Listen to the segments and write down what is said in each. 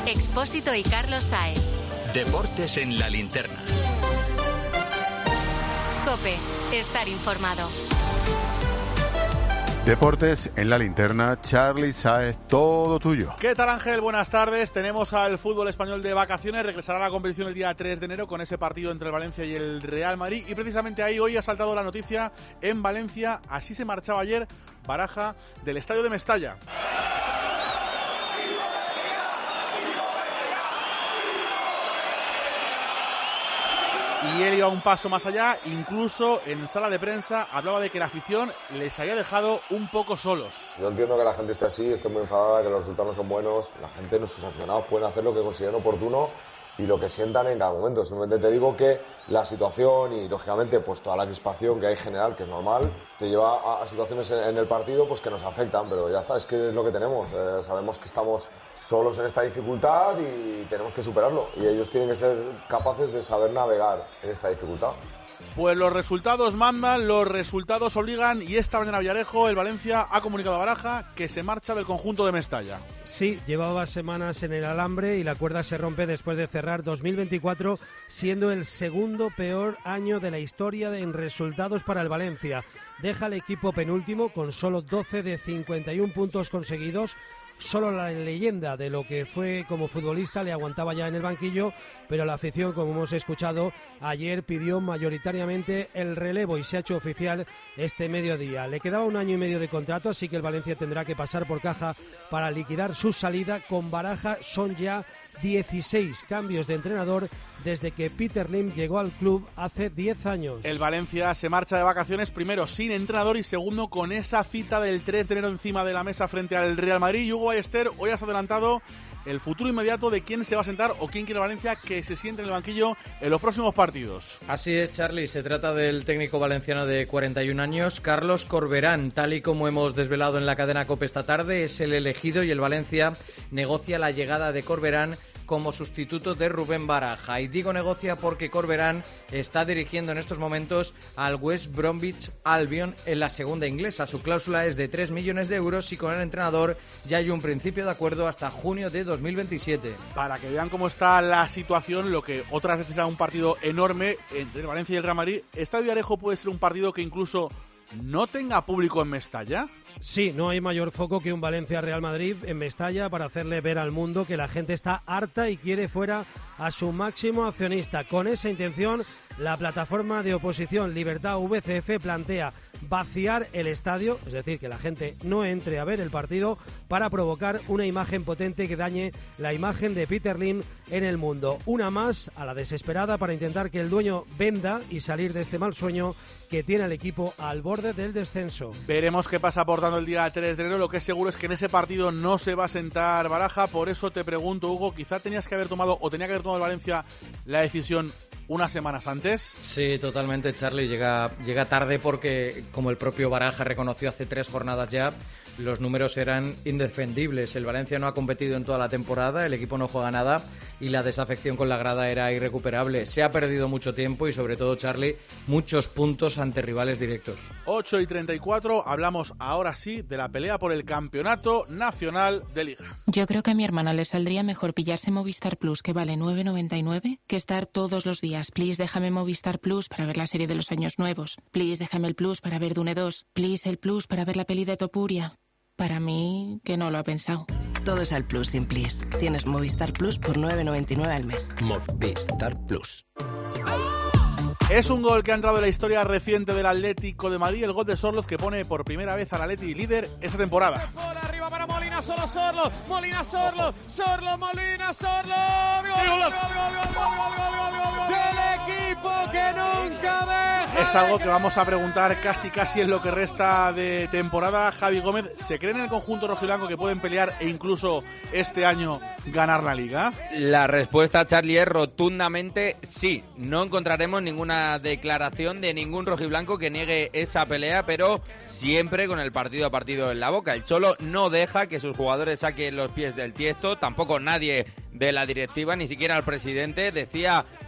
Expósito y Carlos Sáez. Deportes en la linterna. COPE. Estar informado. Deportes en la linterna, Charly Sáez, todo tuyo. ¿Qué tal, Ángel? Buenas tardes. Tenemos al fútbol español de vacaciones. Regresará a la competición el día 3 de enero con ese partido entre el Valencia y el Real Madrid. Y precisamente ahí hoy ha saltado la noticia en Valencia. Así se marchaba ayer Baraja del estadio de Mestalla. Y él iba un paso más allá, incluso en sala de prensa hablaba de que la afición les había dejado un poco solos. Yo entiendo que la gente esté así, esté muy enfadada, que los resultados no son buenos. La gente, nuestros aficionados, pueden hacer lo que consideren oportuno y lo que sientan en cada momento. Simplemente te digo que la situación y, lógicamente, pues toda la crispación que hay general, que es normal, te lleva a situaciones en el partido pues que nos afectan, pero ya está, es que es lo que tenemos. Sabemos que estamos solos en esta dificultad y tenemos que superarlo. Y ellos tienen que ser capaces de saber navegar en esta dificultad. Pues los resultados mandan, los resultados obligan, y esta mañana Villarejo, el Valencia, ha comunicado a Baraja que se marcha del conjunto de Mestalla. Sí, llevaba semanas en el alambre y la cuerda se rompe después de cerrar 2024 siendo el segundo peor año de la historia en resultados para el Valencia. Deja al equipo penúltimo con solo 12 de 51 puntos conseguidos. Solo la leyenda de lo que fue como futbolista le aguantaba ya en el banquillo, pero la afición, como hemos escuchado, ayer pidió mayoritariamente el relevo y se ha hecho oficial este mediodía. Le quedaba 1 año y medio de contrato, así que el Valencia tendrá que pasar por caja para liquidar su salida. Con Baraja son ya 16 cambios de entrenador desde que Peter Lim llegó al club hace 10 años. El Valencia se marcha de vacaciones, primero sin entrenador y segundo con esa cita del 3 de enero encima de la mesa frente al Real Madrid. Y Hugo Ballester, hoy has adelantado el futuro inmediato de quién se va a sentar o quién quiere Valencia que se siente en el banquillo en los próximos partidos. Así es, Charly, se trata del técnico valenciano de 41 años, Carlos Corberán. Tal y como hemos desvelado en la cadena COPE esta tarde, es el elegido y el Valencia negocia la llegada de Corberán como sustituto de Rubén Baraja. Y digo negocia porque Corberán está dirigiendo en estos momentos al West Bromwich Albion en la segunda inglesa. Su cláusula es de 3 millones de euros y con el entrenador ya hay un principio de acuerdo hasta junio de 2027. Para que vean cómo está la situación, lo que otras veces era un partido enorme entre Valencia y el Real Madrid, ¿esta Villarejo puede ser un partido que incluso no tenga público en Mestalla? Sí, no hay mayor foco que un Valencia-Real Madrid en Mestalla para hacerle ver al mundo que la gente está harta y quiere fuera a su máximo accionista. Con esa intención, la plataforma de oposición Libertad VCF plantea vaciar el estadio, es decir, que la gente no entre a ver el partido, para provocar una imagen potente que dañe la imagen de Peter Lim en el mundo. Una más a la desesperada para intentar que el dueño venda y salir de este mal sueño que tiene el equipo al borde del descenso. Veremos qué pasa aportando el día 3 de enero. Lo que es seguro es que en ese partido no se va a sentar Baraja. Por eso te pregunto, Hugo, quizá tenías que haber tomado o tenía que haber tomado el Valencia la decisión unas semanas antes. Sí, totalmente, Charly. Llega tarde porque, como el propio Baraja reconoció hace 3 jornadas ya, los números eran indefendibles. El Valencia no ha competido en toda la temporada, el equipo no juega nada y la desafección con la grada era irrecuperable. Se ha perdido mucho tiempo y, sobre todo, Charly, muchos puntos ante rivales directos. 8:34, hablamos ahora sí de la pelea por el campeonato nacional de Liga. Yo creo que a mi hermana le saldría mejor pillarse Movistar Plus, que vale 9,99, que estar todos los días. Please, déjame Movistar Plus para ver la serie de los años nuevos. Please, déjame el Plus para ver Dune 2. Please, el Plus para ver la peli de Topuria. Para mí, que no lo ha pensado. Todo es al Plus sin Please. Tienes Movistar Plus por 9,99 al mes. Movistar Plus. Es un gol que ha entrado en la historia reciente del Atlético de Madrid, el gol de Sorloz, que pone por primera vez al Atleti líder esta temporada. Gol arriba para Molina, solo Sorloz, Molina, Sorloz, Sorloz, Molina, Sorloz. ¡Gol! Del equipo que nunca deja. Es algo que vamos a preguntar casi en lo que resta de temporada. Javi Gómez, ¿se cree en el conjunto rojiblanco que pueden pelear e incluso este año ganar la Liga? La respuesta, Charly, es rotundamente sí. No encontraremos ninguna declaración de ningún rojiblanco que niegue esa pelea, pero siempre con el partido a partido en la boca. El Cholo no deja que sus jugadores saquen los pies del tiesto, tampoco nadie de la directiva, ni siquiera el presidente. Decía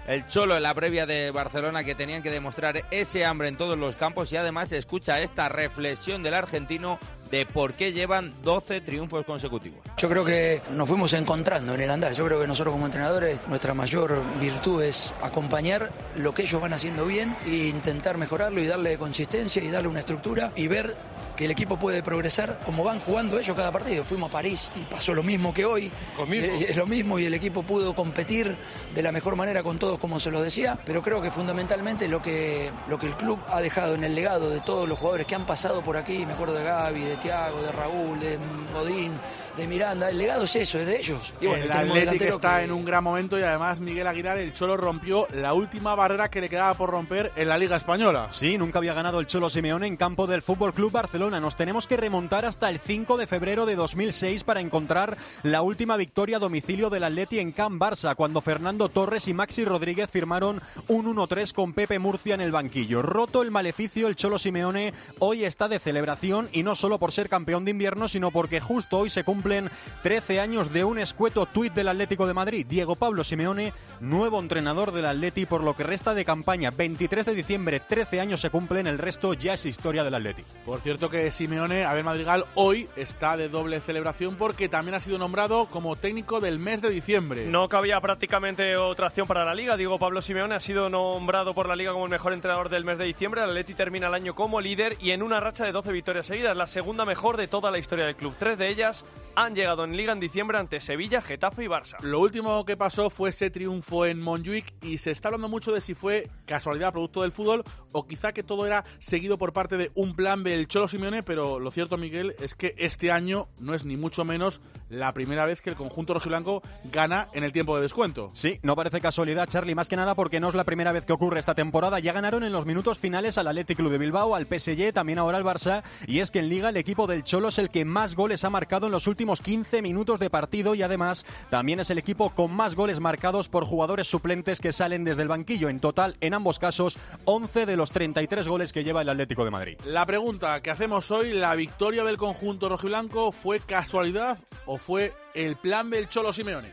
el Cholo en la previa de Barcelona, que tenían que demostrar ese hambre en todos los campos, y además se escucha esta reflexión del argentino de por qué llevan 12 triunfos consecutivos. Yo creo que nos fuimos encontrando en el andar. Yo creo que nosotros como entrenadores, nuestra mayor virtud es acompañar lo que ellos van haciendo bien e intentar mejorarlo y darle consistencia y darle una estructura y ver que el equipo puede progresar como van jugando ellos cada partido. Fuimos a París y pasó lo mismo que hoy. Es lo mismo y el equipo pudo competir de la mejor manera con todos, como se los decía, pero creo que fundamentalmente lo que el club ha dejado en el legado de todos los jugadores que han pasado por aquí, me acuerdo de Gaby, de Thiago, de Raúl, de Godín, de Miranda, el legado es eso, es de ellos. Y bueno, el Atlético está en un gran momento y además Miguel Aguilar, el Cholo, rompió la última barrera que le quedaba por romper en la Liga Española. Sí, nunca había ganado el Cholo Simeone en campo del Fútbol Club Barcelona. Nos tenemos que remontar hasta el 5 de febrero de 2006 para encontrar la última victoria a domicilio del Atleti en Camp Barça, cuando Fernando Torres y Maxi Rodríguez firmaron un 1-3 con Pepe Murcia en el banquillo. Roto el maleficio, el Cholo Simeone hoy está de celebración, y no solo por ser campeón de invierno, sino porque justo hoy se cumplen 13 años de un escueto tuit del Atlético de Madrid. Diego Pablo Simeone, nuevo entrenador del Atleti por lo que resta de campaña. 23 de diciembre, 13 años se cumplen, el resto ya es historia del Atleti. Por cierto que Simeone, Abel Madrigal, hoy está de doble celebración porque también ha sido nombrado como técnico del mes de diciembre. No cabía prácticamente otra acción para la Liga. Diego Pablo Simeone ha sido nombrado por la Liga como el mejor entrenador del mes de diciembre. El Atleti termina el año como líder y en una racha de 12 victorias seguidas, la segunda mejor de toda la historia del club. 3 de ellas han llegado en Liga en diciembre ante Sevilla, Getafe y Barça. Lo último que pasó fue ese triunfo en Montjuic y se está hablando mucho de si fue casualidad producto del fútbol o quizá que todo era seguido por parte de un plan del Cholo Simeone, pero lo cierto, Miguel, es que este año no es ni mucho menos la primera vez que el conjunto rojiblanco gana en el tiempo de descuento. Sí, no parece casualidad, Charlie, más que nada porque no es la primera vez que ocurre esta temporada. Ya ganaron en los minutos finales al Athletic Club de Bilbao, al PSG, también ahora al Barça, y es que en Liga el equipo del Cholo es el que más goles ha marcado en los últimos 15 minutos de partido y además también es el equipo con más goles marcados por jugadores suplentes que salen desde el banquillo. En total, en ambos casos, 11 de los 33 goles que lleva el Atlético de Madrid. La pregunta que hacemos hoy, ¿la victoria del conjunto rojiblanco fue casualidad o fue el plan del Cholo Simeone?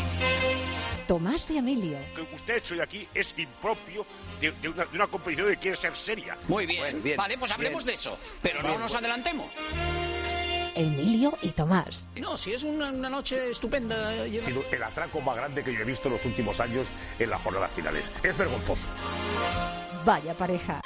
Tomás y Emilio. Que usted hoy aquí es impropio de una competición que quiere ser seria. Muy bien, bien, vale, pues hablemos de eso, pero no nos adelantemos. Emilio y Tomás. No, si es una noche estupenda. Ha sido el atraco más grande que yo he visto en los últimos años en las jornadas finales. Es vergonzoso. Vaya pareja.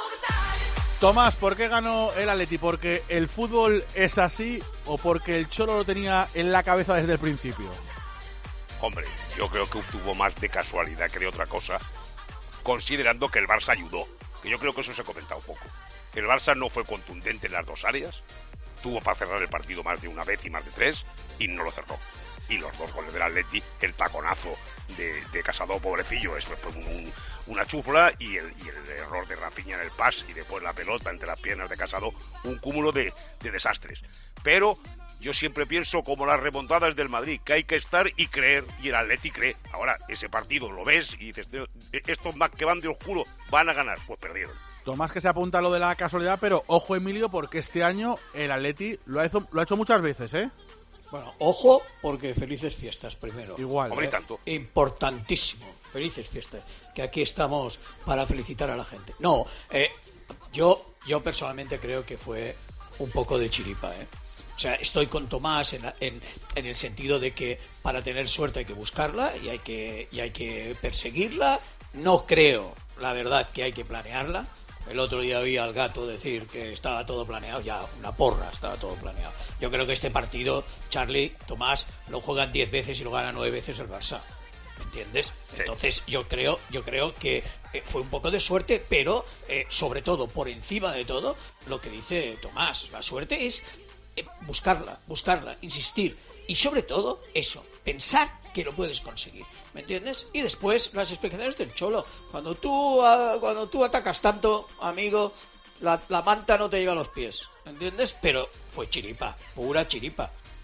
Tomás, ¿por qué ganó el Atleti? ¿Porque el fútbol es así o porque el Cholo lo tenía en la cabeza desde el principio? Hombre, yo creo que tuvo más de casualidad que de otra cosa, considerando que el Barça ayudó. Que yo creo que eso se ha comentado poco. El Barça no fue contundente en las dos áreas. Tuvo para cerrar el partido más de una vez y más de 3 y no lo cerró. Y los dos goles del Atleti, el taconazo de Casado, pobrecillo, eso fue una chufla y el error de Rafinha en el pase y después la pelota entre las piernas de Casado, un cúmulo de desastres. Pero yo siempre pienso como las remontadas del Madrid, que hay que estar y creer, y el Atleti cree. Ahora, ese partido lo ves y dices, estos más que van de oscuro van a ganar, pues perdieron. Tomás, que se apunta a lo de la casualidad, pero ojo, Emilio, porque este año el Atleti lo ha hecho muchas veces, ¿eh? Bueno, ojo, porque felices fiestas primero. Igual. Hombre, tanto. Importantísimo, felices fiestas. Que aquí estamos para felicitar a la gente. No, yo personalmente creo que fue un poco de chiripa, ¿eh? O sea, estoy con Tomás en el sentido de que para tener suerte hay que buscarla y hay que perseguirla. No creo, la verdad, que hay que planearla. El otro día oí al Gato decir que estaba todo planeado, ya una porra, estaba todo planeado. Yo creo que este partido, Charlie, Tomás, lo juegan 10 veces y lo gana 9 veces el Barça. ¿Me entiendes? Sí. Entonces yo creo que fue un poco de suerte, pero sobre todo, por encima de todo, lo que dice Tomás, la suerte es buscarla, insistir. Y sobre todo, eso, pensar que lo puedes conseguir, ¿me entiendes? Y después, las explicaciones del Cholo. Cuando tú atacas tanto, amigo, la manta no te llega a los pies, ¿me entiendes? Pero fue chiripa, pura chiripa.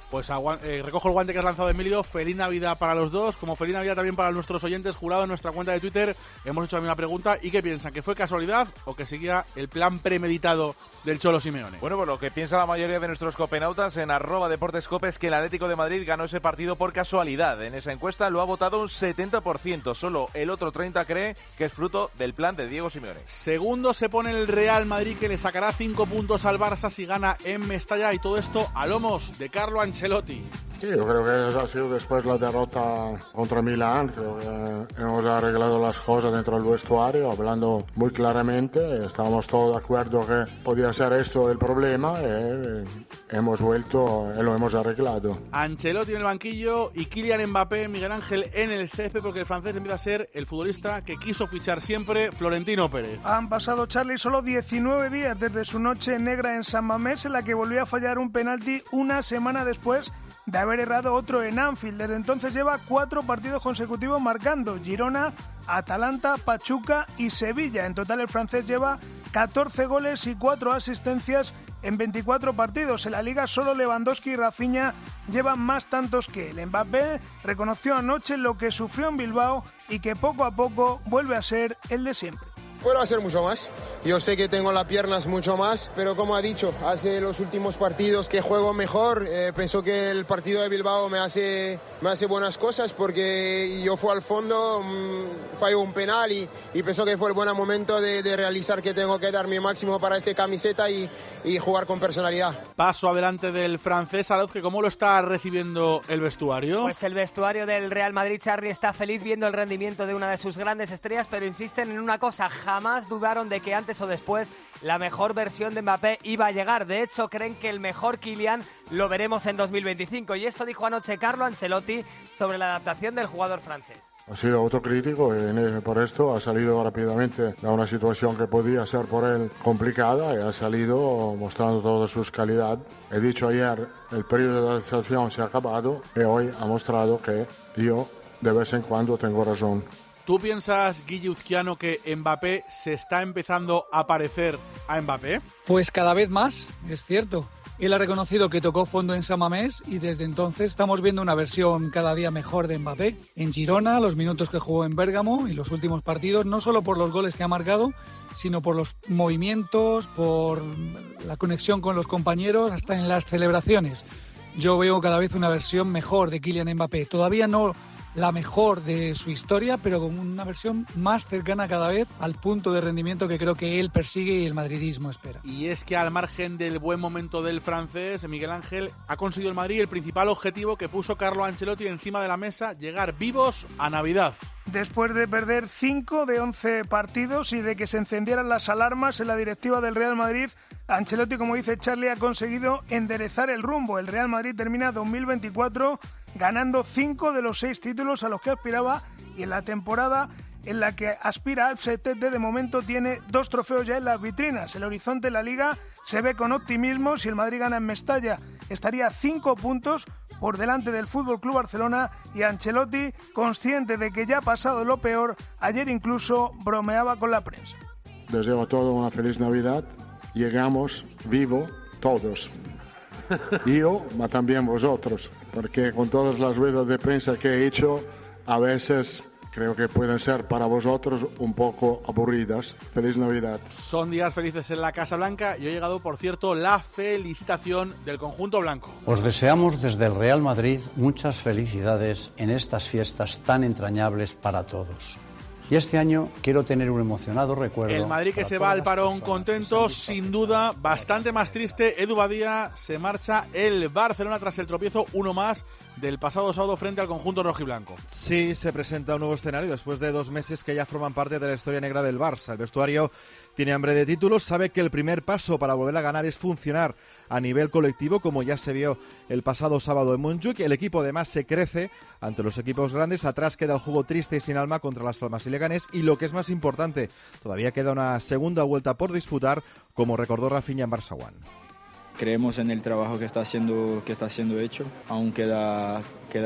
Pues recojo el guante que has lanzado, Emilio. Feliz Navidad para los dos, como feliz Navidad también para nuestros oyentes. Jurado, en nuestra cuenta de Twitter hemos hecho también una pregunta. ¿Y qué piensan? ¿Que fue casualidad o que seguía el plan premeditado del Cholo Simeone? Bueno, pues lo que piensa la mayoría de nuestros copenautas en @deportescope es que el Atlético de Madrid ganó ese partido por casualidad. En esa encuesta lo ha votado un 70%. Solo el otro 30% cree que es fruto del plan de Diego Simeone. Segundo se pone el Real Madrid, que le sacará 5 puntos al Barça si gana en Mestalla. Y todo esto a lomos de Carlo Ancelotti. Sí, yo creo que ha sido después la derrota contra Milán. Creo que hemos arreglado las cosas dentro del vestuario, hablando muy claramente. Estábamos todos de acuerdo que podía ser esto el problema. Hemos vuelto y lo hemos arreglado. Ancelotti en el banquillo y Kylian Mbappé, Miguel Ángel, en el césped, porque el francés empieza a ser el futbolista que quiso fichar siempre Florentino Pérez. Han pasado, Charlie, solo 19 días desde su noche negra en San Mamés, en la que volvió a fallar un penalti una semana después de haber errado otro en Anfield. Desde entonces lleva 4 partidos consecutivos marcando: Girona, Atalanta, Pachuca y Sevilla. En total el francés lleva 14 goles y 4 asistencias en 24 partidos. En la Liga solo Lewandowski y Rafinha llevan más tantos que él. Mbappé reconoció anoche lo que sufrió en Bilbao y que poco a poco vuelve a ser el de siempre. Puedo hacer mucho más. Yo sé que tengo las piernas mucho más, pero como ha dicho, hace los últimos partidos que juego mejor. Pienso que el partido de Bilbao me hace buenas cosas porque yo fui al fondo, falló un penal y pienso que fue el buen momento de realizar que tengo que dar mi máximo para esta camiseta y jugar con personalidad. Paso adelante del francés, Arauz, que ¿cómo lo está recibiendo el vestuario? Pues el vestuario del Real Madrid, Charlie, está feliz viendo el rendimiento de una de sus grandes estrellas, pero insisten en una cosa: jamás dudaron de que antes o después la mejor versión de Mbappé iba a llegar. De hecho, creen que el mejor Kylian lo veremos en 2025. Y esto dijo anoche Carlo Ancelotti sobre la adaptación del jugador francés. Ha sido autocrítico y por esto ha salido rápidamente de una situación que podía ser por él complicada y ha salido mostrando toda su calidad. He dicho ayer, el periodo de adaptación se ha acabado y hoy ha mostrado que yo de vez en cuando tengo razón. ¿Tú piensas, Guille Uzquiano, que Mbappé se está empezando a parecer a Mbappé? Pues cada vez más, es cierto. Él ha reconocido que tocó fondo en San Mamés y desde entonces estamos viendo una versión cada día mejor de Mbappé. En Girona, los minutos que jugó en Bérgamo y los últimos partidos, no solo por los goles que ha marcado, sino por los movimientos, por la conexión con los compañeros, hasta en las celebraciones. Yo veo cada vez una versión mejor de Kylian Mbappé. Todavía no la mejor de su historia, pero con una versión más cercana cada vez al punto de rendimiento que creo que él persigue y el madridismo espera. Y es que al margen del buen momento del francés, Miguel Ángel, ha conseguido el Madrid el principal objetivo que puso Carlo Ancelotti encima de la mesa: llegar vivos a Navidad. Después de perder 5 de 11 partidos y de que se encendieran las alarmas en la directiva del Real Madrid, Ancelotti, como dice Charlie, ha conseguido enderezar el rumbo. El Real Madrid termina 2024 ganando 5 de los 6 títulos a los que aspiraba, y en la temporada en la que aspira al sextete de momento tiene 2 trofeos ya en las vitrinas. El horizonte de la Liga se ve con optimismo. Si el Madrid gana en Mestalla, estaría 5 puntos por delante del FC Barcelona, y Ancelotti, consciente de que ya ha pasado lo peor, ayer incluso bromeaba con la prensa. Deseo a todos una feliz Navidad. Llegamos vivo todos. Yo, pero también vosotros, porque con todas las ruedas de prensa que he hecho, a veces creo que pueden ser para vosotros un poco aburridas. Feliz Navidad. Son días felices en la Casa Blanca y ha llegado, por cierto, la felicitación del conjunto blanco. Os deseamos desde el Real Madrid muchas felicidades en estas fiestas tan entrañables para todos. Y este año quiero tener un emocionado recuerdo. El Madrid que se va al parón contento, sin duda, bastante más triste. Edu Badía, se marcha el Barcelona tras el tropiezo, uno más, del pasado sábado frente al conjunto rojiblanco. Sí, se presenta un nuevo escenario después de 2 meses que ya forman parte de la historia negra del Barça. El vestuario tiene hambre de títulos, sabe que el primer paso para volver a ganar es funcionar a nivel colectivo, como ya se vio el pasado sábado en Montjuic. El equipo además se crece ante los equipos grandes. Atrás queda el juego triste y sin alma contra Las Palmas y Leganés, y lo que es más importante, todavía queda una segunda vuelta por disputar, como recordó Rafinha en Barça One. creemos en el trabajo que está siendo hecho. Aún queda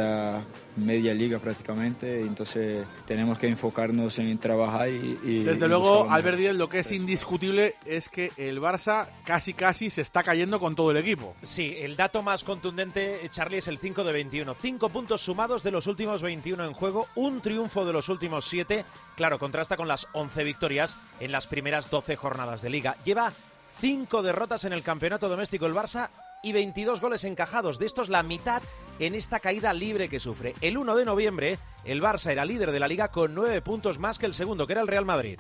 media liga prácticamente, entonces tenemos que enfocarnos en trabajar y desde luego, Albert Díez, lo que es indiscutible es que el Barça casi se está cayendo con todo el equipo. Sí, el dato más contundente, Charlie, es el 5 de 21. 5 puntos sumados de los últimos 21 en juego, un triunfo de los últimos 7. Claro, contrasta con las 11 victorias en las primeras 12 jornadas de liga. Lleva 5 derrotas en el campeonato doméstico el Barça y 22 goles encajados. De estos, la mitad en esta caída libre que sufre. El 1 de noviembre, el Barça era líder de la Liga con 9 puntos más que el segundo, que era el Real Madrid.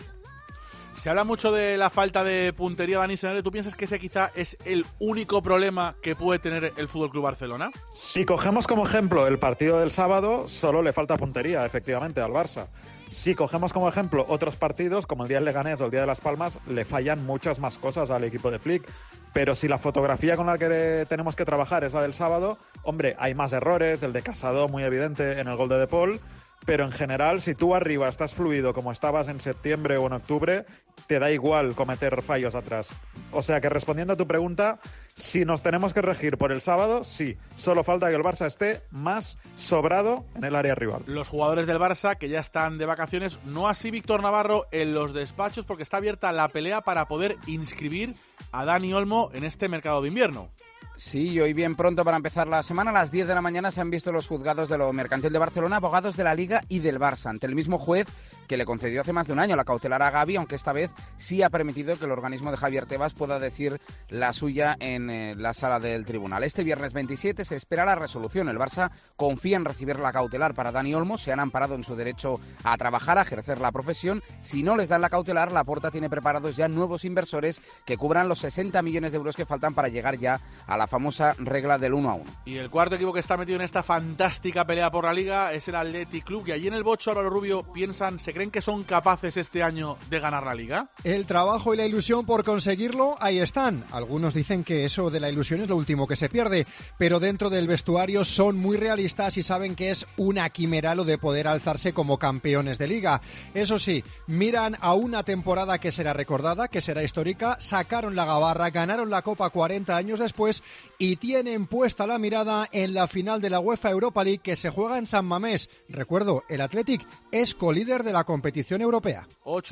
Se habla mucho de la falta de puntería, Dani Senere. ¿Tú piensas que ese quizá es el único problema que puede tener el FC Barcelona? Si cogemos como ejemplo el partido del sábado, solo le falta puntería, efectivamente, al Barça. Si cogemos como ejemplo otros partidos, como el día del Leganés o el día de Las Palmas, le fallan muchas más cosas al equipo de Flick. Pero si la fotografía con la que tenemos que trabajar es la del sábado, hombre, hay más errores, el de Casado muy evidente en el gol de Paul, pero en general, si tú arriba estás fluido como estabas en septiembre o en octubre, te da igual cometer fallos atrás. O sea que, respondiendo a tu pregunta, si nos tenemos que regir por el sábado, sí, solo falta que el Barça esté más sobrado en el área rival. Los jugadores del Barça que ya están de vacaciones, no así Víctor Navarro en los despachos, porque está abierta la pelea para poder inscribir a Dani Olmo en este mercado de invierno. Sí, hoy bien pronto para empezar la semana, a las 10 de la mañana se han visto los juzgados de lo mercantil de Barcelona, abogados de la Liga y del Barça, ante el mismo juez que le concedió hace más de un año la cautelar a Gavi, aunque esta vez sí ha permitido que el organismo de Javier Tebas pueda decir la suya en la sala del tribunal. Este viernes 27 se espera la resolución. El Barça confía en recibir la cautelar para Dani Olmo, se han amparado en su derecho a trabajar, a ejercer la profesión. Si no les dan la cautelar, Laporta tiene preparados ya nuevos inversores que cubran los 60 millones de euros que faltan para llegar ya a la famosa regla del 1-1. Y el cuarto equipo que está metido en esta fantástica pelea por la Liga es el Athletic Club, y allí en el Bocho, Álvaro Rubio, ¿se creen que son capaces este año de ganar la Liga? El trabajo y la ilusión por conseguirlo, ahí están. Algunos dicen que eso de la ilusión es lo último que se pierde, pero dentro del vestuario son muy realistas y saben que es una quimera lo de poder alzarse como campeones de Liga. Eso sí, miran a una temporada que será recordada, que será histórica, sacaron la gabarra, ganaron la Copa 40 años después y tienen puesta la mirada en la final de la UEFA Europa League que se juega en San Mamés. Recuerdo, el Athletic es colíder de la competición europea.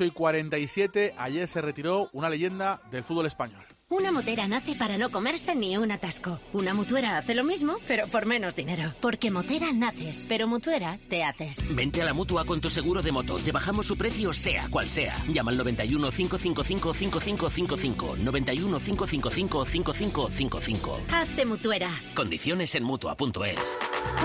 8:47, ayer se retiró una leyenda del fútbol español. Una motera nace para no comerse ni un atasco. Una mutuera hace lo mismo, pero por menos dinero. Porque motera naces, pero mutuera te haces. Vente a la Mutua con tu seguro de moto. Te bajamos su precio sea cual sea. Llama al 91 555 5555. 91 555 5555. Hazte mutuera. Condiciones en Mutua.es.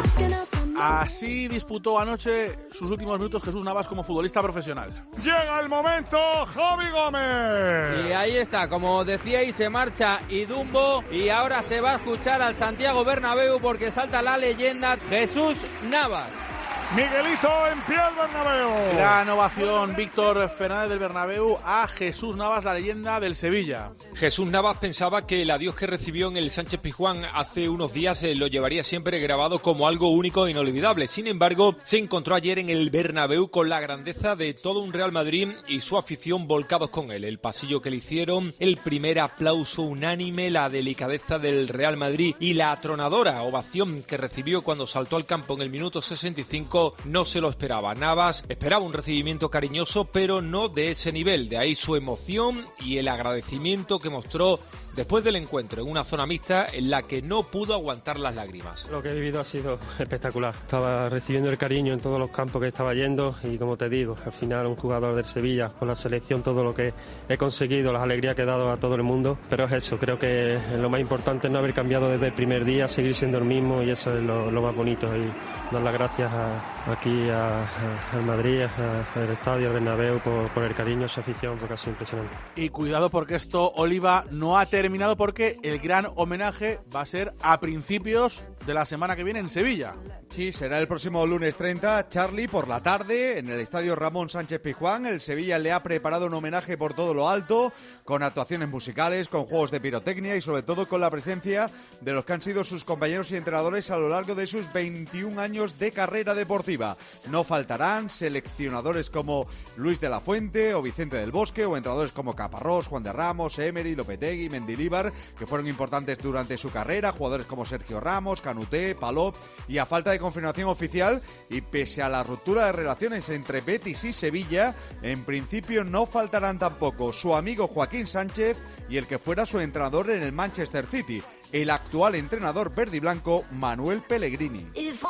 Así disputó anoche sus últimos minutos Jesús Navas como futbolista profesional. Llega el momento, Javi Gómez. Y ahí está, como decíais, se marcha Idumbo y ahora se va a escuchar al Santiago Bernabéu porque salta la leyenda Jesús Navas. Miguelito en pie al Bernabéu. Gran ovación, Víctor Fernández del Bernabéu, a Jesús Navas, la leyenda del Sevilla. Jesús Navas pensaba que el adiós que recibió en el Sánchez Pizjuán hace unos días lo llevaría siempre grabado como algo único e inolvidable. Sin embargo, se encontró ayer en el Bernabéu con la grandeza de todo un Real Madrid y su afición volcados con él. El pasillo que le hicieron, el primer aplauso unánime, la delicadeza del Real Madrid y la atronadora ovación que recibió cuando saltó al campo en el minuto 65 no se lo esperaba. Navas esperaba un recibimiento cariñoso, pero no de ese nivel. De ahí su emoción y el agradecimiento que mostró después del encuentro en una zona mixta en la que no pudo aguantar las lágrimas. Lo que he vivido ha sido espectacular. Estaba recibiendo el cariño en todos los campos que estaba yendo y, como te digo, al final un jugador del Sevilla, con la selección, todo lo que he conseguido, las alegrías que he dado a todo el mundo. Pero es eso, creo que lo más importante es no haber cambiado desde el primer día, seguir siendo el mismo, y eso es lo más bonito. Y dar las gracias aquí al Madrid, al estadio, al Bernabéu, por el cariño, esa afición, porque ha sido impresionante. Y cuidado, porque esto, Oliva, no ha terminado, porque el gran homenaje va a ser a principios de la semana que viene en Sevilla. Sí, será el próximo lunes 30, Charlie, por la tarde, en el estadio Ramón Sánchez Pizjuán. El Sevilla le ha preparado un homenaje por todo lo alto, con actuaciones musicales, con juegos de pirotecnia y sobre todo con la presencia de los que han sido sus compañeros y entrenadores a lo largo de sus 21 años de carrera deportiva. defensiva. No faltarán seleccionadores como Luis de la Fuente o Vicente del Bosque, o entrenadores como Caparrós, Juan de Ramos, Emery, Lopetegui, Mendilibar, que fueron importantes durante su carrera, jugadores como Sergio Ramos, Canuté, Palop, y a falta de confirmación oficial y pese a la ruptura de relaciones entre Betis y Sevilla, en principio no faltarán tampoco su amigo Joaquín Sánchez y el que fuera su entrenador en el Manchester City, el actual entrenador verdiblanco Manuel Pellegrini.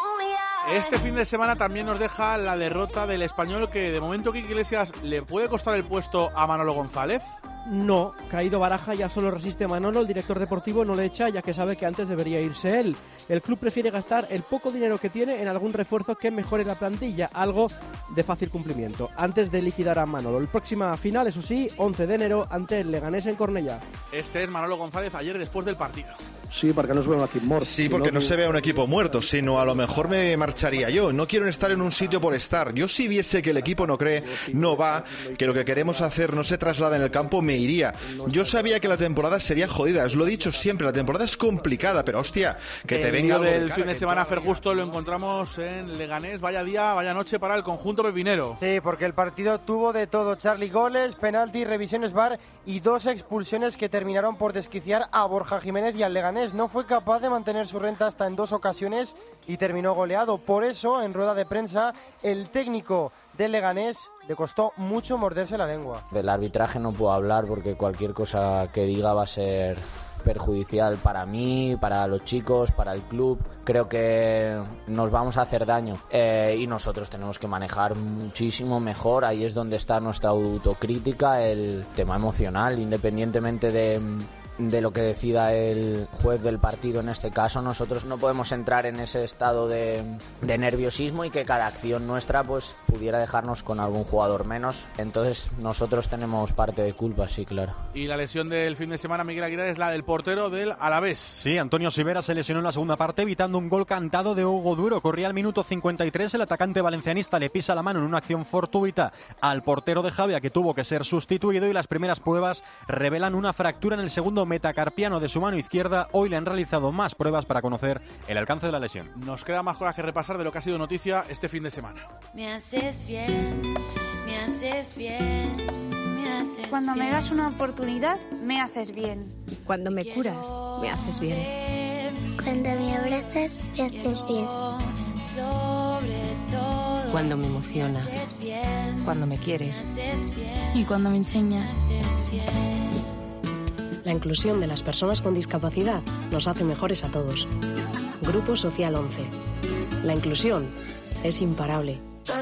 Este fin de semana también nos deja la derrota del Español, que de momento Quique Iglesias le puede costar el puesto a Manolo González. No, caído Baraja ya solo resiste Manolo, el director deportivo no le echa ya que sabe que antes debería irse él. El club prefiere gastar el poco dinero que tiene en algún refuerzo que mejore la plantilla, algo de fácil cumplimiento, antes de liquidar a Manolo. El próximo final, eso sí, 11 de enero ante el Leganés en Cornellà. Este es Manolo González ayer después del partido. Sí, porque no se ve un equipo muerto. Sí, porque no se ve un equipo muerto, sino a lo mejor me marcharía yo. No quiero estar en un sitio por estar. Yo si viese que el equipo no cree, no va, que lo que queremos hacer no se traslada en el campo, me iría. Yo sabía que la temporada sería jodida, os lo he dicho siempre, la temporada es complicada, pero hostia, que te venga algo del fin de semana. Fer Justo lo encontramos en Leganés. Vaya día, vaya noche para el conjunto pepinero. Sí, porque el partido tuvo de todo, Charlie, goles, penalti, revisiones VAR y 2 expulsiones que terminaron por desquiciar a Borja Jiménez y al Leganés. No fue capaz de mantener su renta hasta en 2 ocasiones y terminó goleado. Por eso, en rueda de prensa, el técnico del Leganés le costó mucho morderse la lengua. Del arbitraje no puedo hablar porque cualquier cosa que diga va a ser perjudicial para mí, para los chicos, para el club. Creo que nos vamos a hacer daño y nosotros tenemos que manejar muchísimo mejor. Ahí es donde está nuestra autocrítica, el tema emocional, independientemente de lo que decida el juez del partido en este caso. Nosotros no podemos entrar en ese estado de nerviosismo y que cada acción nuestra pues pudiera dejarnos con algún jugador menos. Entonces nosotros tenemos parte de culpa, sí, claro. Y la lesión del fin de semana, Miguel Aguilar, es la del portero del Alavés. Sí, Antonio Sivera se lesionó en la segunda parte evitando un gol cantado de Hugo Duro. Corría al minuto 53, el atacante valencianista le pisa la mano en una acción fortuita al portero de Javia, que tuvo que ser sustituido, y las primeras pruebas revelan una fractura en el segundo metacarpiano de su mano izquierda. Hoy le han realizado más pruebas para conocer el alcance de la lesión. Nos queda más cosas que repasar de lo que ha sido noticia este fin de semana. Me haces bien, me haces bien, me haces Cuando bien. me das una oportunidad, me haces bien. Cuando me curas, me haces bien. Cuando me abrazas, me haces bien. Sobre todo, Cuando me emocionas. me haces bien. Cuando me quieres. Me haces bien. Y cuando me enseñas. Me haces bien. La inclusión de las personas con discapacidad nos hace mejores a todos. Grupo Social 11. La inclusión es imparable.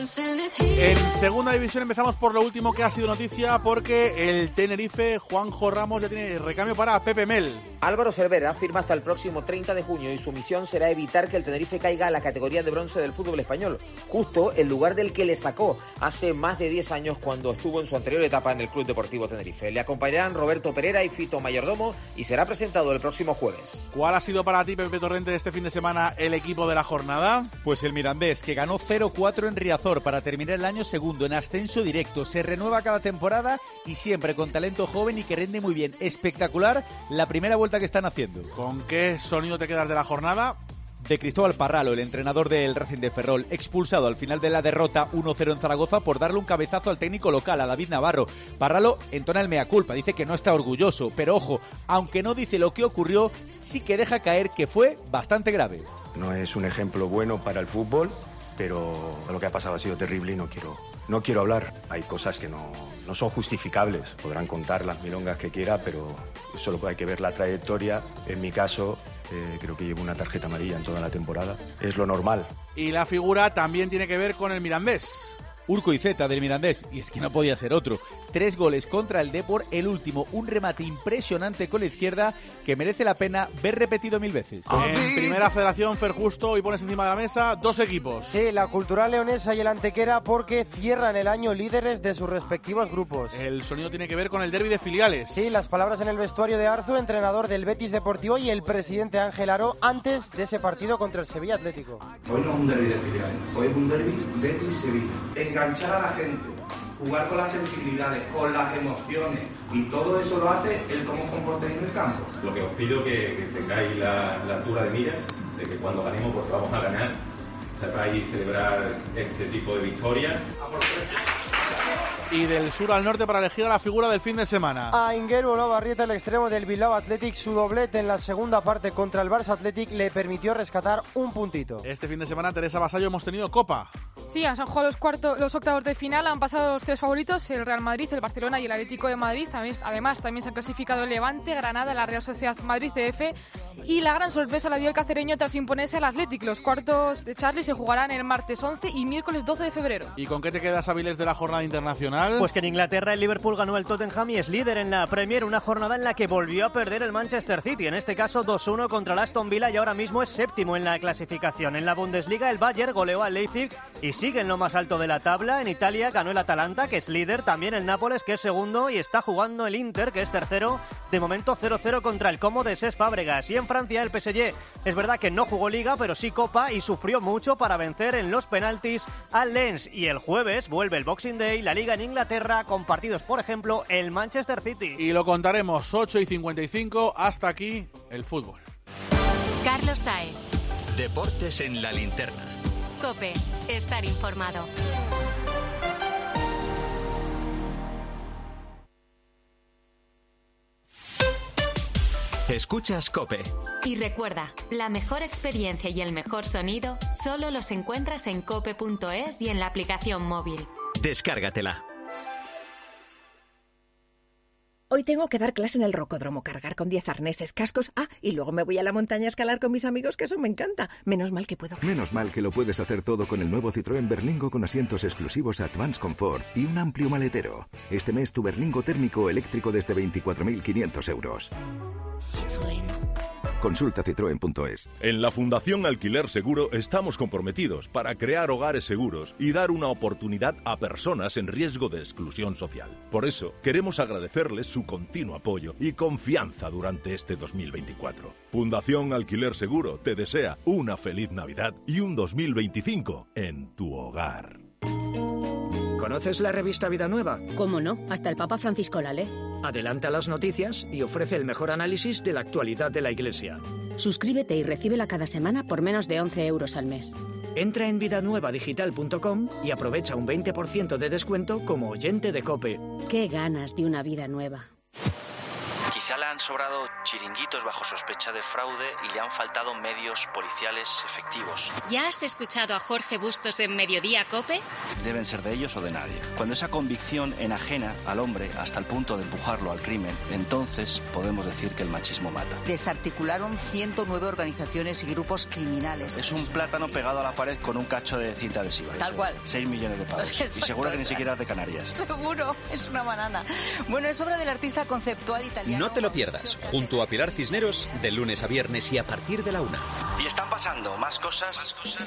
En segunda división empezamos por lo último que ha sido noticia, porque el Tenerife, Juanjo Ramos, ya tiene recambio para Pepe Mel. Álvaro Cervera firma hasta el próximo 30 de junio y su misión será evitar que el Tenerife caiga a la categoría de bronce del fútbol español, justo el lugar del que le sacó hace más de 10 años cuando estuvo en su anterior etapa en el Club Deportivo Tenerife. Le acompañarán Roberto Pereira y Fito Mayordomo y será presentado el próximo jueves. ¿Cuál ha sido para ti, Pepe Torrente, este fin de semana el equipo de la jornada? Pues el Mirandés, que ganó 0-4 en Riazor para terminar el año segundo en ascenso directo. Se renueva cada temporada y siempre con talento joven y que rinde muy bien. Espectacular la primera vuelta que están haciendo. ¿Con qué sonido te quedas de la jornada? De Cristóbal Parralo, el entrenador del Racing de Ferrol, expulsado al final de la derrota 1-0 en Zaragoza por darle un cabezazo al técnico local, a David Navarro. Parralo entona el mea culpa, dice que no está orgulloso, pero ojo, aunque no dice lo que ocurrió, sí que deja caer que fue bastante grave. No es un ejemplo bueno para el fútbol, pero lo que ha pasado ha sido terrible y no quiero hablar. Hay cosas que no son justificables. Podrán contar las milongas que quiera, pero solo hay que ver la trayectoria. En mi caso, creo que llevo una tarjeta amarilla en toda la temporada. Es lo normal. Y la figura también tiene que ver con el Mirandés. Urco Iceta del Mirandés, y es que no podía ser otro. 3 goles contra el Depor, el último un remate impresionante con la izquierda que merece la pena ver repetido 1000 veces. En Primera Federación, Fer Justo, y pones encima de la mesa 2 equipos. Sí, la Cultural Leonesa y el Antequera, porque cierran el año líderes de sus respectivos grupos. El sonido tiene que ver con el derbi de filiales. Sí, las palabras en el vestuario de Arzu, entrenador del Betis Deportivo, y el presidente Ángel Aro antes de ese partido contra el Sevilla Atlético. Hoy no es un derbi de filiales, hoy es un derbi Betis-Sevilla. Enganchar a la gente, jugar con las sensibilidades, con las emociones, y todo eso lo hace el cómo os comportéis en el campo. Lo que os pido que tengáis la altura de mira, de que cuando ganemos pues vamos a ganar, para allí celebrar este tipo de victorias. Y del sur al norte para elegir a la figura del fin de semana. A Inguero Olavarrieta, el extremo del Bilbao Athletic, su doblete en la segunda parte contra el Barça Athletic le permitió rescatar un puntito. Este fin de semana, Teresa Vasallo, hemos tenido Copa. Sí, han jugado los octavos de final, han pasado los tres favoritos, el Real Madrid, el Barcelona y el Atlético de Madrid. Además, también se han clasificado el Levante, Granada, la Real Sociedad Madrid CF, y la gran sorpresa la dio el cacereño tras imponerse al Athletic. Los cuartos de Charlie se jugarán el martes 11 y miércoles 12 de febrero. ¿Y con qué te quedas, Avilés, de la jornada internacional? Pues que en Inglaterra el Liverpool ganó el Tottenham y es líder en la Premier, una jornada en la que volvió a perder el Manchester City, en este caso 2-1 contra el Aston Villa, y ahora mismo es séptimo en la clasificación. En la Bundesliga el Bayern goleó al Leipzig y sigue en lo más alto de la tabla. En Italia ganó el Atalanta, que es líder, también el Nápoles, que es segundo, y está jugando el Inter, que es tercero, de momento 0-0 contra el Como de Cesc Fábregas. Y en Francia el PSG es verdad que no jugó Liga, pero sí Copa, y sufrió mucho para vencer en los penaltis al Lens. Y el jueves vuelve el Boxing Day, la Liga en Inglaterra, con partidos, por ejemplo, el Manchester City. Y lo contaremos, 8:55, hasta aquí el fútbol. Carlos Saez. Deportes en la linterna. COPE, estar informado. Escuchas COPE. Y recuerda, la mejor experiencia y el mejor sonido solo los encuentras en cope.es y en la aplicación móvil. Descárgatela. Hoy tengo que dar clase en el rocódromo, cargar con 10 arneses, cascos. Y luego me voy a la montaña a escalar con mis amigos, que eso me encanta. Menos mal que puedo. Menos mal que lo puedes hacer todo con el nuevo Citroën Berlingo con asientos exclusivos Advanced Comfort y un amplio maletero. Este mes tu Berlingo térmico eléctrico desde 24.500 euros. Citroën. Consulta citroen.es. En la Fundación Alquiler Seguro estamos comprometidos para crear hogares seguros y dar una oportunidad a personas en riesgo de exclusión social. Por eso, queremos agradecerles su continuo apoyo y confianza durante este 2024. Fundación Alquiler Seguro te desea una feliz Navidad y un 2025 en tu hogar. ¿Conoces la revista Vida Nueva? ¿Cómo no? Hasta el Papa Francisco la lee. Adelanta las noticias y ofrece el mejor análisis de la actualidad de la Iglesia. Suscríbete y recíbela cada semana por menos de 11 euros al mes. Entra en vidanuevadigital.com y aprovecha un 20% de descuento como oyente de COPE. ¡Qué ganas de una vida nueva! Quizá le han sobrado chiringuitos bajo sospecha de fraude y le han faltado medios policiales efectivos. ¿Ya has escuchado a Jorge Bustos en Mediodía COPE? Deben ser de ellos o de nadie. Cuando esa convicción enajena al hombre hasta el punto de empujarlo al crimen, entonces podemos decir que el machismo mata. Desarticularon 109 organizaciones y grupos criminales. Es un plátano pegado a la pared con un cacho de cinta adhesiva. Tal cual. 6 millones de pavos. Exacto, y seguro que ni siquiera es de Canarias. Seguro, es una banana. Bueno, es obra del artista conceptual italiano. No te lo pierdas, junto a Pilar Cisneros, de lunes a viernes y a partir de la 1. Y están pasando más cosas.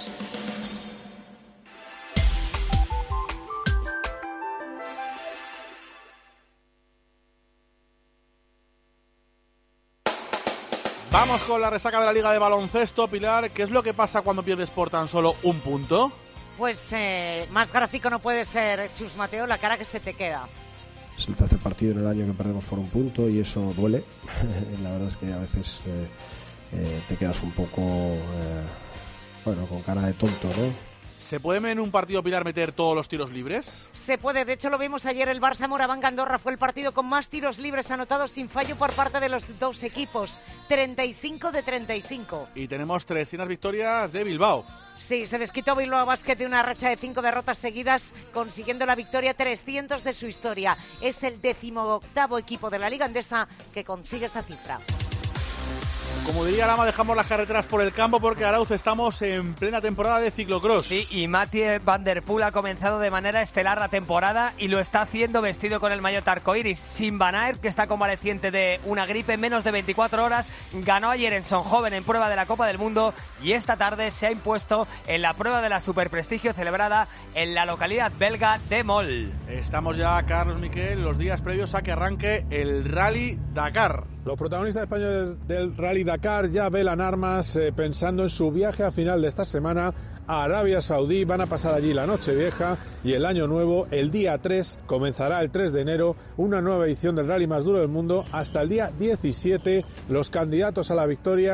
Vamos con la resaca de la Liga de Baloncesto. Pilar, ¿qué es lo que pasa cuando pierdes por tan solo un punto? Pues más gráfico no puede ser, Chus Mateo, la cara que se te queda. Es el tercer partido en el año que perdemos por un punto y eso duele. La verdad es que a veces te quedas un poco con cara de tonto, ¿no? ¿Se puede en un partido, Pilar, meter todos los tiros libres? Se puede, de hecho lo vimos ayer, el Barça Moraván Andorra fue el partido con más tiros libres anotados sin fallo por parte de los dos equipos, 35 de 35. Y tenemos 300 victorias de Bilbao. Sí, se desquitó Bilbao Basket de una racha de 5 derrotas seguidas, consiguiendo la victoria 300 de su historia. Es el 18º equipo de la Liga Endesa que consigue esta cifra. Como diría Lama, dejamos las carreteras por el campo porque, Arauz, estamos en plena temporada de ciclocross. Sí, y Mathieu Van Der Poel ha comenzado de manera estelar la temporada y lo está haciendo vestido con el maillot arcoíris. Sim Van Aert, que está convaleciente de una gripe en menos de 24 horas, ganó ayer en Sonhoven en prueba de la Copa del Mundo y esta tarde se ha impuesto en la prueba de la superprestigio celebrada en la localidad belga de Mol. Estamos ya, Carlos Miquel, los días previos a que arranque el Rally Dakar. Los protagonistas españoles del Rally Dakar ya velan armas pensando en su viaje a final de esta semana a Arabia Saudí. Van a pasar allí la Nochevieja y el Año Nuevo. El día 3 comenzará el 3 de enero una nueva edición del Rally más duro del mundo. Hasta el día 17 los candidatos a la victoria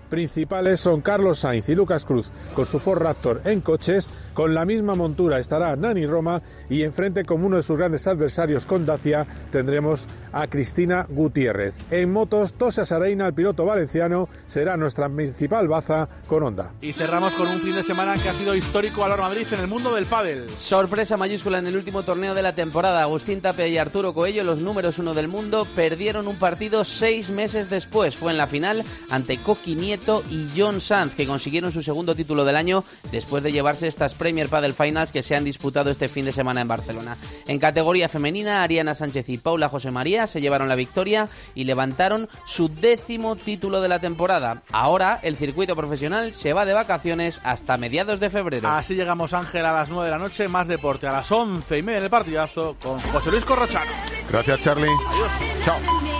principales son Carlos Sainz y Lucas Cruz con su Ford Raptor en coches. Con la misma montura estará Nani Roma y enfrente, como uno de sus grandes adversarios con Dacia, tendremos a Cristina Gutiérrez. En motos, Tosa Sareina, el piloto valenciano, será nuestra principal baza con Honda. Y cerramos con un fin de semana que ha sido histórico al Real Madrid en el mundo del pádel. Sorpresa mayúscula en el último torneo de la temporada. Agustín Tapia y Arturo Coello, los números 1 del mundo, perdieron un partido 6 meses después. Fue en la final ante Coqui Nieto y John Sanz, que consiguieron su segundo título del año después de llevarse estas Premier Padel Finals que se han disputado este fin de semana en Barcelona. En categoría femenina, Ariana Sánchez y Paula José María se llevaron la victoria y levantaron su 10º título de la temporada. Ahora el circuito profesional se va de vacaciones hasta mediados de febrero. Así llegamos, Ángel, a las 9 de la noche. Más deporte a las 11:30 en el partidazo con José Luis Corrochano. Gracias, Charlie. Adiós. Chao.